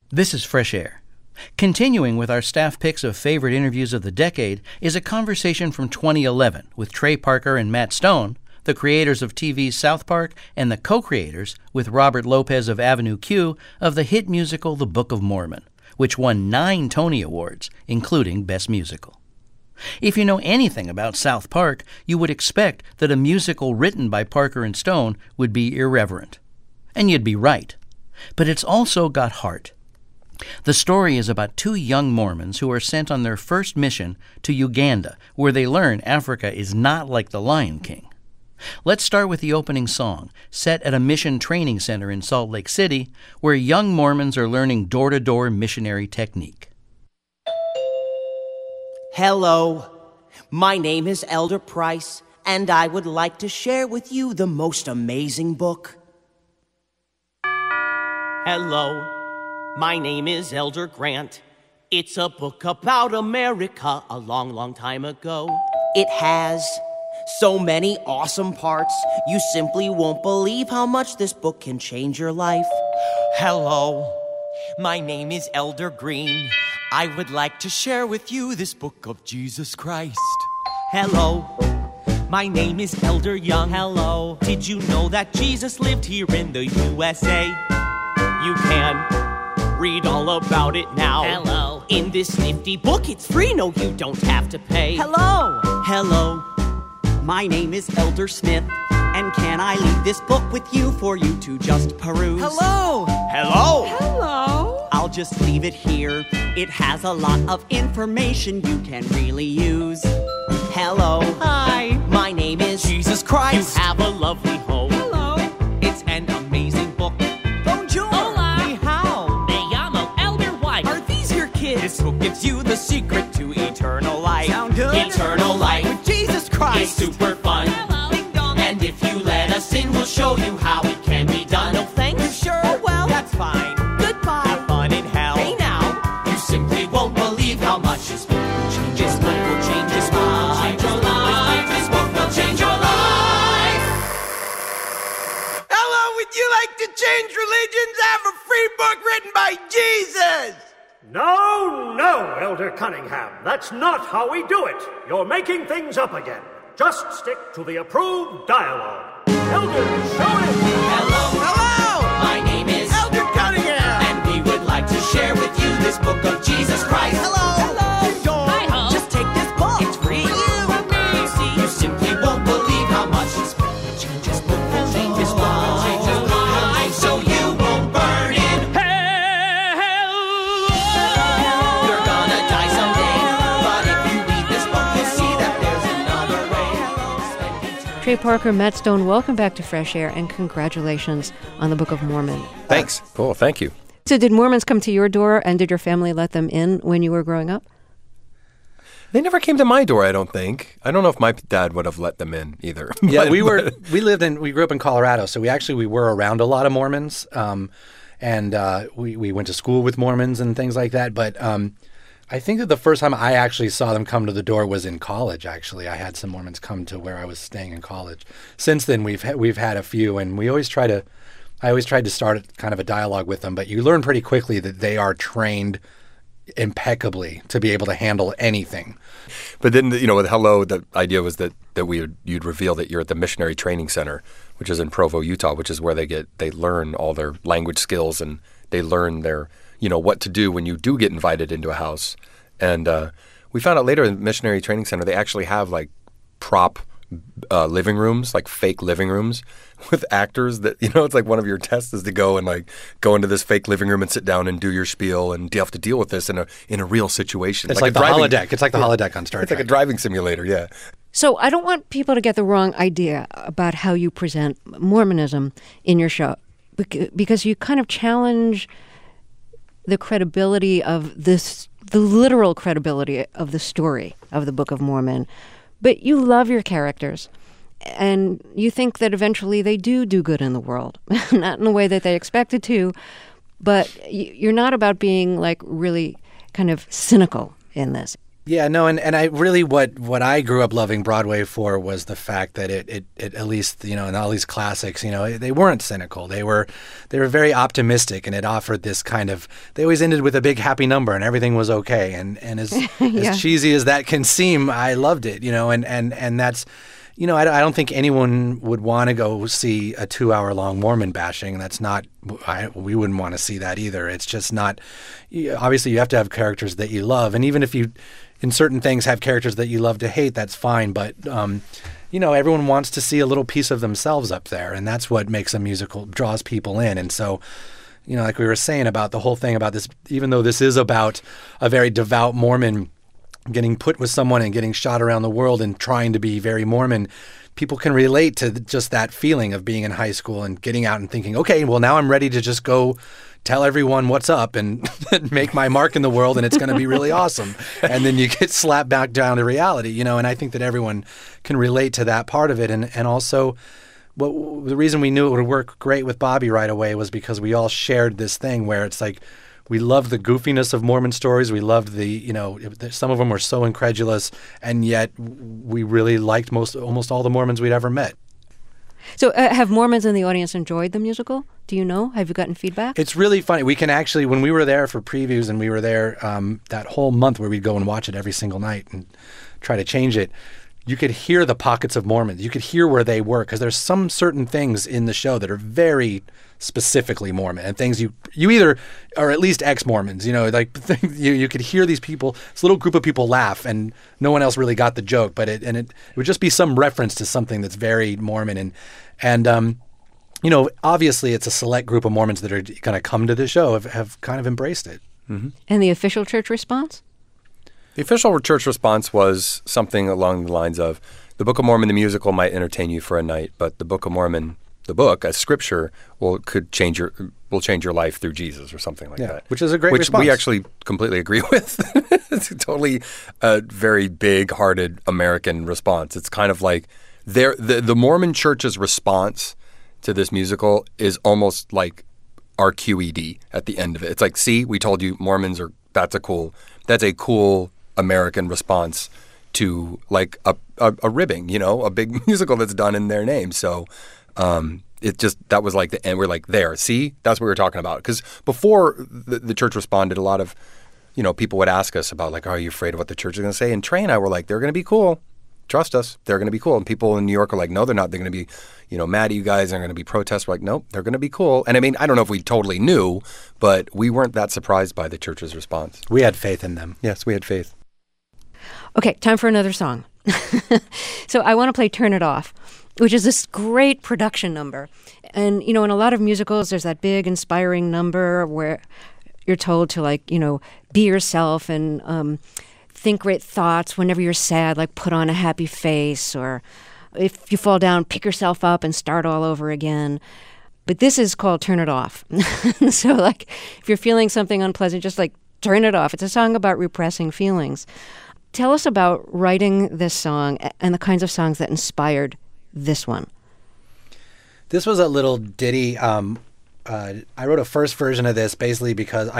This is Fresh Air. Continuing with our staff picks of favorite interviews of the decade is a conversation from 2011 with Trey Parker and Matt Stone, the creators of TV's South Park and the co-creators, with Robert Lopez of Avenue Q, of the hit musical The Book of Mormon, which won 9 Tony Awards, including Best Musical. If you know anything about South Park, you would expect that a musical written by Parker and Stone would be irreverent. And you'd be right. But it's also got heart. The story is about 2 young Mormons who are sent on their first mission to Uganda, where they learn Africa is not like the Lion King. Let's start with the opening song, set at a mission training center in Salt Lake City, where young Mormons are learning door-to-door missionary technique. Hello, my name is Elder Price, and I would like to share with you the most amazing book. Hello, my name is Elder Grant. It's a book about America a long, long time ago. It has so many awesome parts, you simply won't believe how much this book can change your life. Hello, my name is Elder Green. I would like to share with you this book of Jesus Christ. Hello, my name is Elder Young. Hello, did you know that Jesus lived here in the USA? You can read all about it now. Hello, in this nifty book, it's free. No, you don't have to pay. hello. Hello, my name is Elder Smith, and can I leave this book with you for you to just peruse? Hello. Hello. Hello. I'll just leave it here. It has a lot of information you can really use. Hello. Hi. My name is Jesus Christ. You have a lovely home. Hello. It's an amazing book. Bonjour. Hola. Ni hao. Me llamo Elder White. Are these your kids? This book gives you the secret to eternal life. Sound good? Eternal life. With Jesus Christ. It's super fun. Hello. Ding dong. And if you let us in, we'll show you how it can be done. No thanks. You sure? Oh, well. That's fine. Goodbye. Have fun in hell. Hey now, you simply won't believe how much this book will change. This book will change your life. This book will change your life. Hello, would you like to change religions? I have a free book written by Jesus. No, Elder Cunningham. That's not how we do it. You're making things up again. Just stick to the approved dialogue. Elder, show it. Hello, my name is Elder Cunningham. and we would like to share with you this book of Jesus Christ. Hello. Just take this book. It's free for you and me. See, you simply won't believe how much this book will change. This book will change. This book will change your life, so you won't burn in hell. You're gonna die someday, but if you read this book, you'll see that there's another way. Trey Parker, Matt Stone, welcome back to Fresh Air, and congratulations on the Book of Mormon. Thanks. Cool. Thank you. So did Mormons come to your door, and did your family let them in when you were growing up? They never came to my door, I don't think. I don't know if my dad would have let them in either. Yeah, we grew up in Colorado, so we were around a lot of Mormons, and we went to school with Mormons and things like that. But I think that the first time I actually saw them come to the door was in college. Actually, I had some Mormons come to where I was staying in college. Since then, we've had a few, and I always tried to start kind of a dialogue with them. But you learn pretty quickly that they are trained impeccably to be able to handle anything. But then, with Hello, the idea was that you'd reveal that you're at the Missionary Training Center, which is in Provo, Utah, which is where they learn all their language skills, and they learn their, what to do when you do get invited into a house. And we found out later in the Missionary Training Center, they actually have like prop living rooms, like fake living rooms with actors that, it's like one of your tests is to go into this fake living room and sit down and do your spiel, and you have to deal with this in a real situation. It's like the holodeck. It's like the holodeck on Star Trek. It's like a driving simulator, yeah. So I don't want people to get the wrong idea about how you present Mormonism in your show, because you kind of challenge the credibility of the literal credibility of the story of the Book of Mormon. But you love your characters, and you think that eventually they do good in the world. Not in the way that they expected to, but you're not about being like really kind of cynical in this. Yeah, no, and I really what I grew up loving Broadway for was the fact that it at least, you know, in all these classics, you know, they weren't cynical. They were very optimistic, and it offered this kind of, they always ended with a big happy number and everything was okay. And as Yeah. as cheesy as that can seem, I loved it, you know, and that's, you know, I don't think anyone would want to go see a 2-hour-long Mormon bashing. That's not, we wouldn't want to see that either. It's just not, obviously you have to have characters that you love. And even if you, in certain things, have characters that you love to hate, that's fine. But, you know, everyone wants to see a little piece of themselves up there. And that's what makes a musical, draws people in. And so, you know, like we were saying about the whole thing about this, even though this is about a very devout Mormon getting put with someone and getting shot around the world and trying to be very Mormon, people can relate to just that feeling of being in high school and getting out and thinking, okay, well, now I'm ready to just go tell everyone what's up and make my mark in the world, and it's going to be really awesome. And then you get slapped back down to reality, you know, and I think that everyone can relate to that part of it. And also, the reason we knew it would work great with Bobby right away was because we all shared this thing where it's like, we loved the goofiness of Mormon stories. We loved the, you know, some of them were so incredulous, and yet we really liked almost all the Mormons we'd ever met. So have Mormons in the audience enjoyed the musical? Do you know? Have you gotten feedback? It's really funny. We can actually, when we were there for previews and we were there that whole month where we'd go and watch it every single night and try to change it, you could hear the pockets of Mormons. You could hear where they were, because there's some certain things in the show that are very specifically Mormon, and things you either are at least ex-Mormons, you know, like you could hear these people, this little group of people laugh, and no one else really got the joke, but it would just be some reference to something that's very Mormon, and you know, obviously it's a select group of Mormons that are going to come to the show have kind of embraced it. Mm-hmm. And the official church response? The official church response was something along the lines of, the Book of Mormon, the musical, might entertain you for a night, but the Book of Mormon, the book as scripture, will change your life through Jesus, or something like that. Which is a great which response. we actually completely agree with. It's totally a very big-hearted American response. It's kind of like the Mormon Church's response to this musical is almost like our QED at the end of it. It's like, see, we told you Mormons are, that's a cool American response to like a ribbing, you know, a big musical that's done in their name. So it just, that was like the end. We're like, there, see, that's what we were talking about. Because before the church responded, a lot of, you know, people would ask us about like, are you afraid of what the church is going to say? And Trey and I were like, they're going to be cool. Trust us, they're going to be cool. And people in New York are like, no, they're not. They're going to be, you know, mad at you guys. They're going to be protests. We're like, nope, they're going to be cool. And I mean, I don't know if we totally knew, but we weren't that surprised by the church's response. We had faith in them. Yes, we had faith. Okay, time for another song. So I want to play Turn It Off, which is this great production number. And, you know, in a lot of musicals, there's that big inspiring number where you're told to, like, you know, be yourself and think great thoughts. Whenever you're sad, like, put on a happy face, or if you fall down, pick yourself up and start all over again. But this is called Turn It Off. So, like, if you're feeling something unpleasant, just, like, turn it off. It's a song about repressing feelings. Tell us about writing this song and the kinds of songs that inspired this one. This was a little ditty. I wrote a first version of this basically because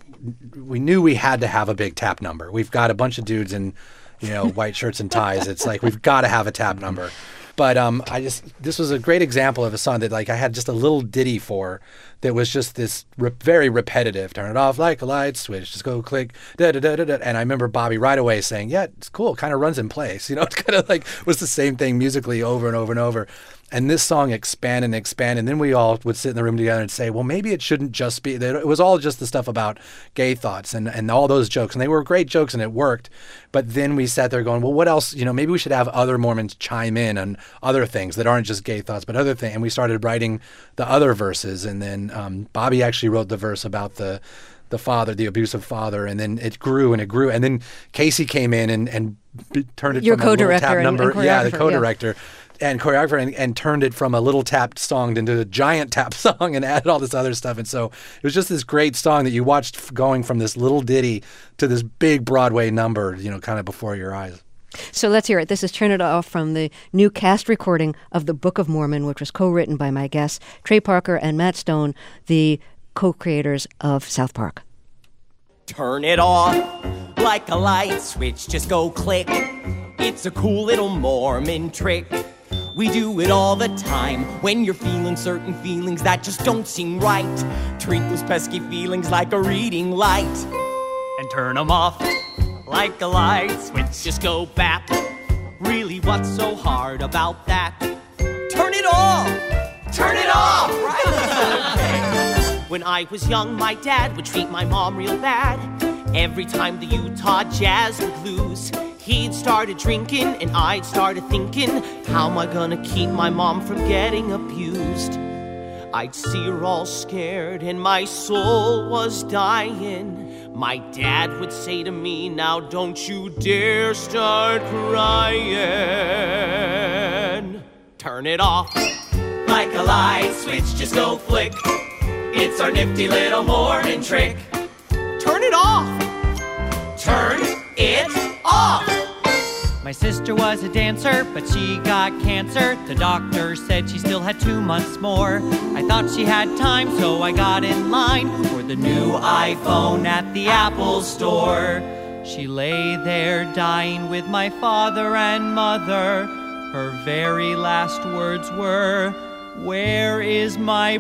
we knew we had to have a big tap number. We've got a bunch of dudes in, you know, white shirts and ties. It's like, we've got to have a tap number. But this was a great example of a song that, like, I had just a little ditty for that was just this very repetitive, turn it off like a light switch, just go click, da-da-da-da-da. And I remember Bobby right away saying, yeah, it's cool, it kind of runs in place. You know, it's kind of like, was the same thing musically over and over and over. And this song expanded and expanded. And then we all would sit in the room together and say, well, maybe it shouldn't just be, it was all just the stuff about gay thoughts and all those jokes. And they were great jokes and it worked. But then we sat there going, well, what else? You know, maybe we should have other Mormons chime in on other things that aren't just gay thoughts, but other things. And we started writing the other verses. And then Bobby actually wrote the verse about the father, the abusive father. And then it grew and it grew. And then Casey came in and turned it Your from a little co-director tap number. and Yeah, the choreographer, co-director. Yeah. And choreographer and turned it from a little tap song into a giant tap song and added all this other stuff. And so it was just this great song that you watched going from this little ditty to this big Broadway number, you know, kind of before your eyes. So let's hear it. This is Turn It Off from the new cast recording of the Book of Mormon, which was co-written by my guests, Trey Parker and Matt Stone, the co-creators of South Park. Turn it off like a light switch, just go click. It's a cool little Mormon trick. We do it all the time when you're feeling certain feelings that just don't seem right. Treat those pesky feelings like a reading light and turn them off like a light switch, just go bap. Really, what's so hard about that? Turn it off! Turn it off! Right? When I was young, my dad would treat my mom real bad. Every time the Utah Jazz would lose, he'd started drinking and I'd started thinking, how am I gonna keep my mom from getting abused? I'd see her all scared and my soul was dying. My dad would say to me, now don't you dare start crying. Turn it off like a light switch, just go flick. It's our nifty little Mormon trick. Turn it off. Turn it off. My sister was a dancer, but she got cancer. The doctor said she still had 2 months more. I thought she had time, so I got in line for the new iPhone at the Apple store. She lay there dying with my father and mother. Her very last words were, where is my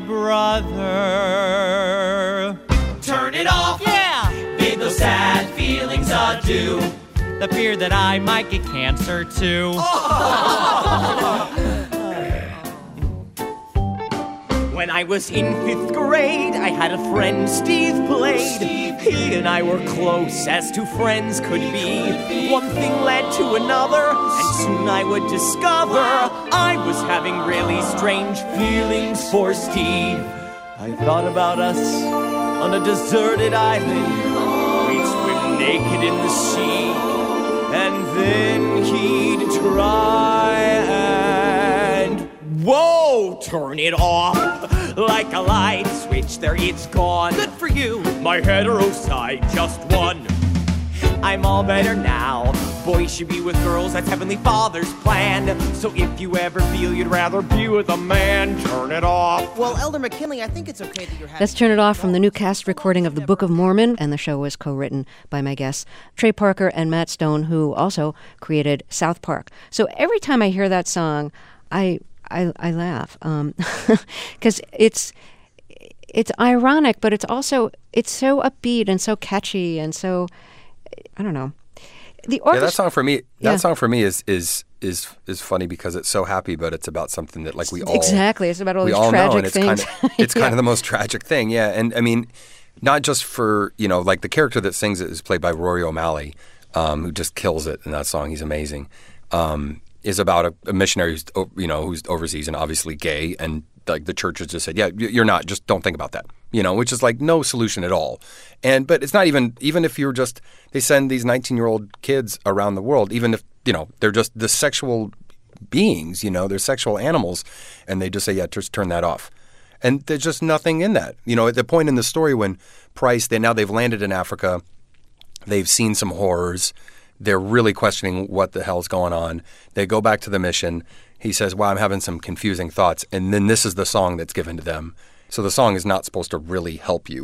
brother? Turn it off. Yeah! Bid those sad feelings adieu. The fear that I might get cancer too. When I was in 5th grade, I had a friend, Steve Blade. He and I were close as two friends could be. One thing led to another, and soon I would discover I was having really strange feelings for Steve. I thought about us on a deserted island. We'd swim naked in the sea, and then he'd try and... Whoa! Turn it off like a light switch. There, it's gone. Good for you. My hetero side just won. I'm all better now. Boys should be with girls. That's Heavenly Father's plan. So if you ever feel you'd rather be with a man, turn it off. Well, Elder McKinley, I think it's okay that you're having... Let's Turn It Off from the new cast recording of the Book of Mormon, and the show was co-written by my guests, Trey Parker and Matt Stone, who also created South Park. So every time I hear that song, I laugh, because it's ironic, but it's so upbeat and so catchy and so, I don't know. That song for me is funny because it's so happy, but it's about something that we all exactly. It's about all these all tragic know, and things. It's kind of the most tragic thing, yeah. And I mean, not just for the character that sings it is played by Rory O'Malley, who just kills it in that song. He's amazing. Is about a missionary who's overseas and obviously gay, and the church has just said, yeah, you're not, just don't think about that, which is no solution at all. But it's not even if you're just, they send these 19-year-old kids around the world, even if, they're just the sexual beings, they're sexual animals, and they just say, yeah, just turn that off. And there's just nothing in that. At the point in the story when Price, they've landed in Africa, they've seen some horrors, they're really questioning what the hell's going on. They go back to the mission. He says, wow, I'm having some confusing thoughts. And then this is the song that's given to them. So the song is not supposed to really help you.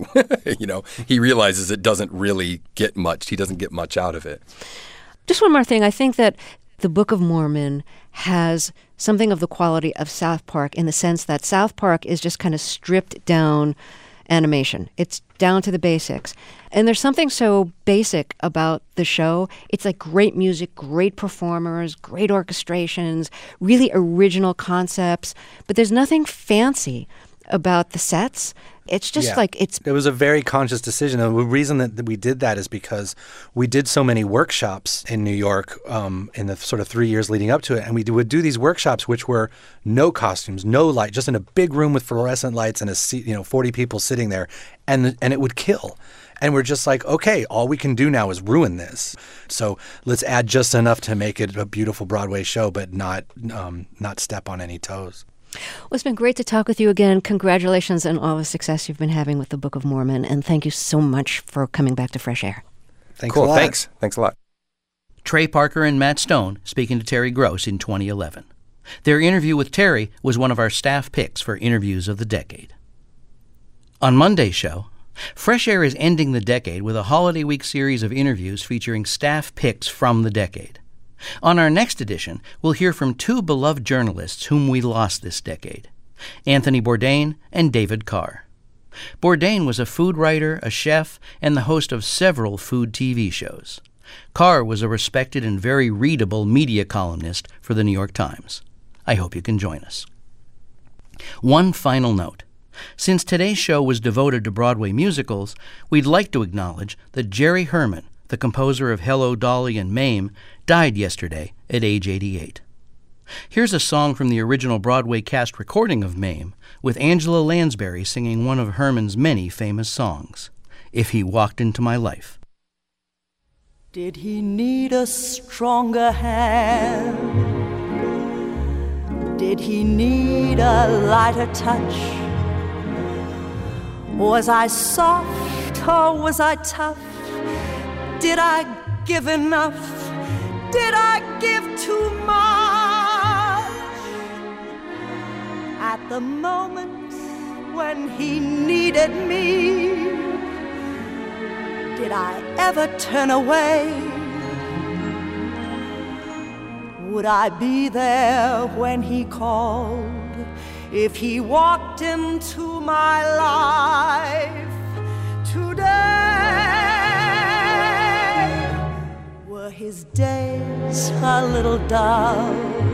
He realizes it doesn't really get much. He doesn't get much out of it. Just one more thing. I think that the Book of Mormon has something of the quality of South Park in the sense that South Park is just kind of stripped down animation. It's down to the basics. And there's something so basic about the show. It's great music, great performers, great orchestrations, really original concepts, but there's nothing fancy about the sets. It's just It was a very conscious decision. And the reason that we did that is because we did so many workshops in New York in the sort of 3 years leading up to it. And we would do these workshops which were no costumes, no light, just in a big room with fluorescent lights and 40 people sitting there. And it would kill. And we're just okay, all we can do now is ruin this. So let's add just enough to make it a beautiful Broadway show, but not step on any toes. Well, it's been great to talk with you again. Congratulations on all the success you've been having with the Book of Mormon, and thank you so much for coming back to Fresh Air. Thanks a lot. Thanks a lot. Trey Parker and Matt Stone speaking to Terry Gross in 2011. Their interview with Terry was one of our staff picks for Interviews of the Decade. On Monday's show, Fresh Air is ending the decade with a holiday week series of interviews featuring staff picks from the decade. On our next edition, we'll hear from two beloved journalists whom we lost this decade, Anthony Bourdain and David Carr. Bourdain was a food writer, a chef, and the host of several food TV shows. Carr was a respected and very readable media columnist for the New York Times. I hope you can join us. One final note. Since today's show was devoted to Broadway musicals, we'd like to acknowledge that Jerry Herman, the composer of Hello, Dolly, and Mame, died yesterday at age 88. Here's a song from the original Broadway cast recording of Mame, with Angela Lansbury singing one of Herman's many famous songs, If He Walked Into My Life. Did he need a stronger hand? Did he need a lighter touch? Was I soft or was I tough? Did I give enough? Did I give too much? At the moment when he needed me, did I ever turn away? Would I be there when he called? If he walked into my life today, were his days a little dull?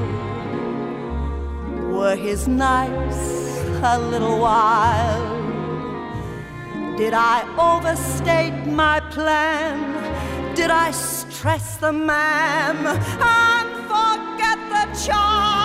Were his nights a little wild? Did I overstate my plan? Did I stress the man and forget the child?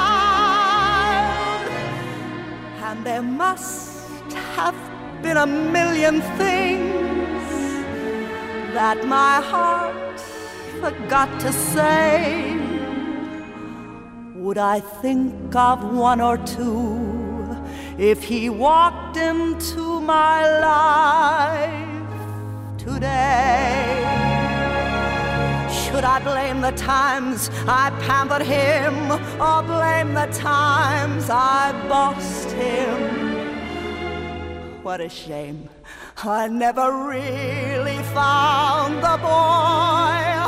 And there must have been a million things that my heart forgot to say. Would I think of one or two if he walked into my life today? Should I blame the times I pampered him, or blame the times I bossed him? What a shame, I never really found the boy